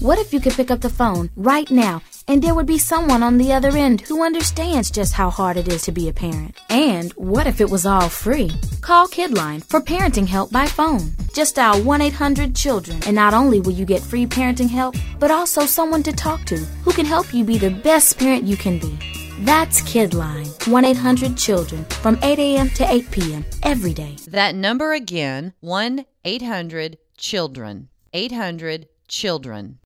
What if you could pick up the phone right now and there would be someone on the other end who understands just how hard it is to be a parent? And what if it was all free? Call Kidline for parenting help by phone. Just dial 1-800-CHILDREN, and not only will you get free parenting help, but also someone to talk to who can help you be the best parent you can be. That's Kidline, 1-800-CHILDREN, from 8 a.m. to 8 p.m. every day. That number again, 1-800-CHILDREN, 800-CHILDREN.